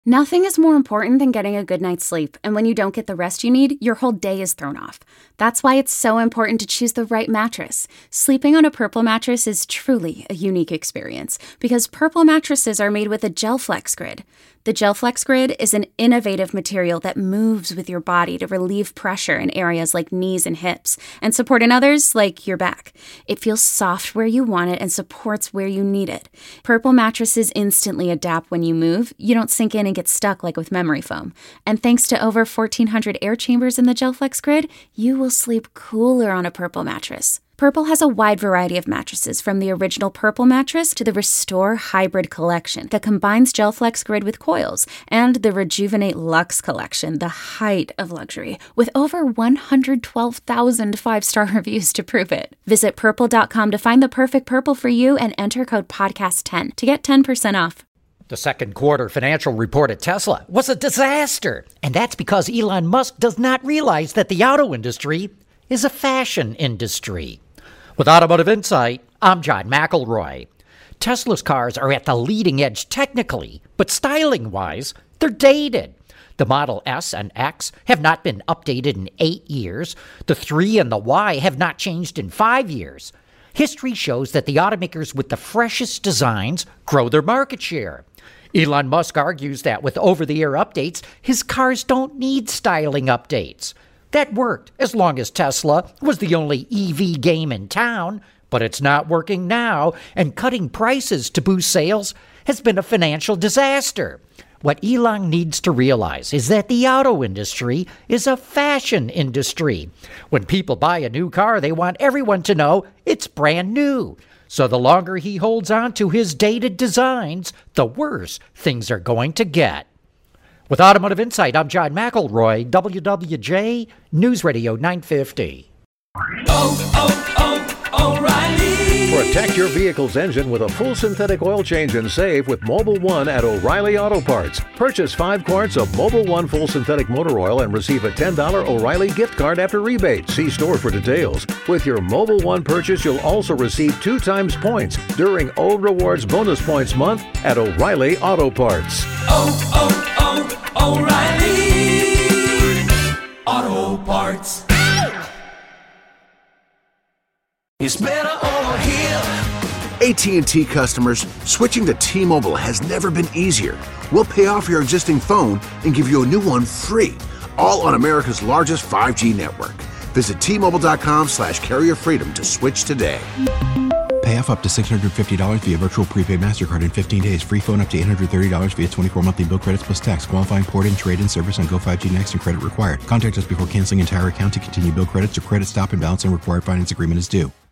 Nothing is more important than getting a good night's sleep, and when you don't get the rest you need, your whole day is thrown off. That's why it's so important to choose the right mattress. Sleeping on a Purple mattress is truly a unique experience because Purple mattresses are made with a GelFlex Grid. The GelFlex Grid is an innovative material that moves with your body to relieve pressure in areas like knees and hips and support in others like your back. It feels soft where you want it and supports where you need it. Purple mattresses instantly adapt when you move. You don't sink in and get stuck like with memory foam. And thanks to over 1,400 air chambers in the GelFlex Grid, you will sleep cooler on a Purple mattress. Purple has a wide variety of mattresses, from the original Purple mattress to the Restore Hybrid collection that combines GelFlex Grid with coils, and the Rejuvenate Luxe collection, the height of luxury, with over 112,000 five-star reviews to prove it. Visit Purple.com to find the perfect Purple for you and enter code PODCAST10 to get 10% off. The second quarter financial report at Tesla was a disaster, and that's because Elon Musk does not realize that the auto industry is a fashion industry. With Automotive Insight, I'm John McElroy. Tesla's cars are at the leading edge technically, but styling-wise, they're dated. The Model S and X have not been updated in 8 years. The 3 and the Y have not changed in 5 years. History shows that the automakers with the freshest designs grow their market share. Elon Musk argues that with over-the-air updates, his cars don't need styling updates. That worked as long as Tesla was the only EV game in town, but it's not working now, and cutting prices to boost sales has been a financial disaster. What Elon needs to realize is that the auto industry is a fashion industry. When people buy a new car, they want everyone to know it's brand new. So the longer he holds on to his dated designs, the worse things are going to get. With Automotive Insight, I'm John McElroy, WWJ News Radio 950. O'Reilly. Protect your vehicle's engine with a full synthetic oil change and save with Mobil 1 at O'Reilly Auto Parts. Purchase 5 quarts of Mobil 1 full synthetic motor oil and receive a $10 O'Reilly gift card after rebate. See store for details. With your Mobil 1 purchase, you'll also receive 2 times points during O Rewards Bonus Points Month at O'Reilly Auto Parts. O'Reilly Auto Parts. It's better over here. AT&T customers, switching to T-Mobile has never been easier. We'll pay off your existing phone and give you a new one free, all on America's largest 5G network. Visit T-Mobile.com/carrier freedom to switch today. Pay off up to $650 via virtual prepaid MasterCard in 15 days. Free phone up to $830 via 24 monthly bill credits plus tax. Qualifying port-in, trade-in service on Go5G Next and credit required. Contact us before canceling entire account to continue bill credits or credit stop and balance and required finance agreement is due.